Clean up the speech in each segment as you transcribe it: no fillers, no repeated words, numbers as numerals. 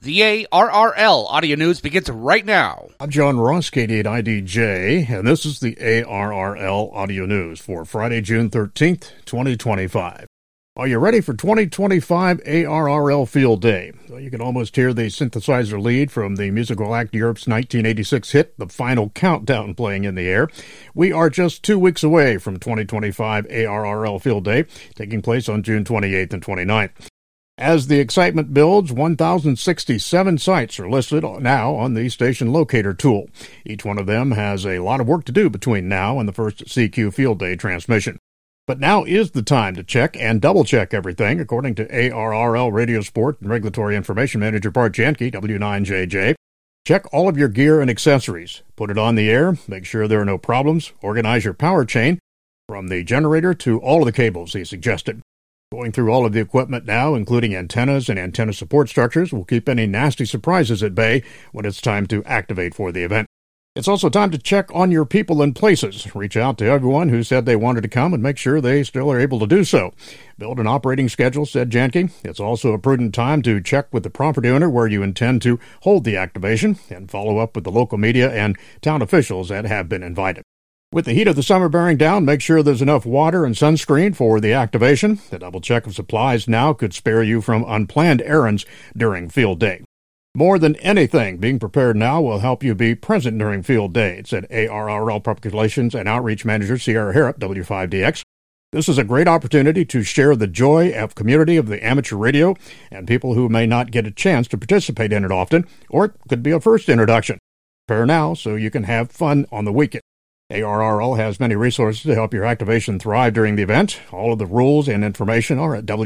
The ARRL Audio News begins right now. I'm John Ross, KD8IDJ, and this is the ARRL Audio News for Friday, June 13th, 2025. Are you ready for 2025 ARRL Field Day? Well, you can almost hear the synthesizer lead from the musical act Europe's 1986 hit, The Final Countdown, playing in the air. We are just 2 weeks away from 2025 ARRL Field Day, taking place on June 28th and 29th. As the excitement builds, 1,067 sites are listed now on the station locator tool. Each one of them has a lot of work to do between now and the first CQ Field Day transmission. But now is the time to check and double-check everything, according to ARRL Radio Sport and Regulatory Information Manager Bart Janke, W9JJ. Check all of your gear and accessories. Put it on the air, make sure there are no problems, organize your power chain from the generator to all of the cables, he suggested. Going through all of the equipment now, including antennas and antenna support structures, will keep any nasty surprises at bay when it's time to activate for the event. It's also time to check on your people and places. Reach out to everyone who said they wanted to come and make sure they still are able to do so. Build an operating schedule, said Janke. It's also a prudent time to check with the property owner where you intend to hold the activation and follow up with the local media and town officials that have been invited. With the heat of the summer bearing down, make sure there's enough water and sunscreen for the activation. The double check of supplies now could spare you from unplanned errands during Field Day. More than anything, being prepared now will help you be present during Field Day, said ARRL Public Relations and Outreach Manager Sierra Harrop, W5DX. This is a great opportunity to share the joy of community of the amateur radio and people who may not get a chance to participate in it often, or it could be a first introduction. Prepare now so you can have fun on the weekend. ARRL has many resources to help your activation thrive during the event. All of the rules and information are at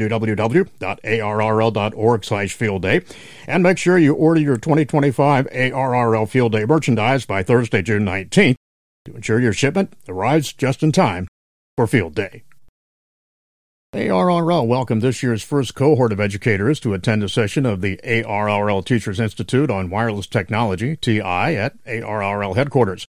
www.arrl.org/fieldday. And make sure you order your 2025 ARRL Field Day merchandise by Thursday, June 19th to ensure your shipment arrives just in time for Field Day. ARRL welcomed this year's first cohort of educators to attend a session of the ARRL Teachers Institute on Wireless Technology, TI, at ARRL headquarters.